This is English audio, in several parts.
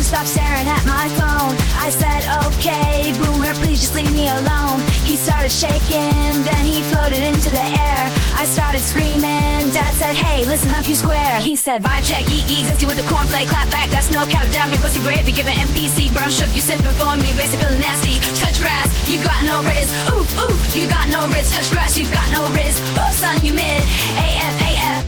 stop staring at my phone. I said, okay, boomer, please just leave me alone. He started shaking, then he floated into the air. I started screaming, Dad said, hey, listen up, you square. He said, vibe check, easy with the cornflake, clap back, that's no cap, down your pussy brave, you give an MPC, but I'm shook, you sipping for me, basic feeling nasty. Touch grass, you got no riz, oof, oof, you got no riz. Touch grass, you got no riz, oof, son, you mid, AF, AF.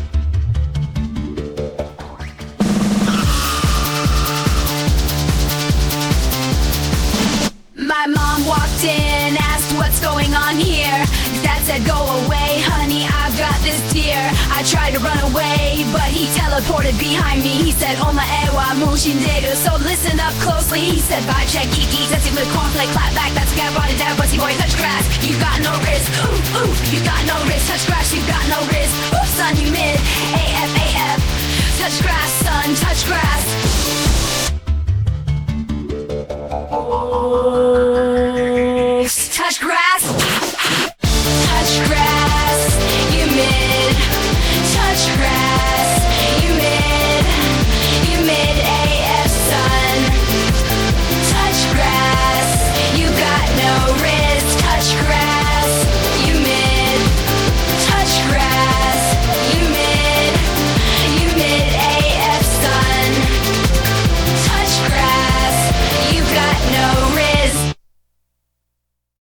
My mom walked in, asked what's going on here. Dad said, go away, honey, I've got this deer. I tried to run away, but he teleported behind me. He said, oh my ewa, mushinderu. So listen up closely. He said, vibe check, kiki, sexy with cornflake, clap back, that's cat body, dad, pussy boy, touch grass. You got no riz, ooh, ooh, you got no riz. Touch grass, you got no riz. Ooh, son, you mid, AFA.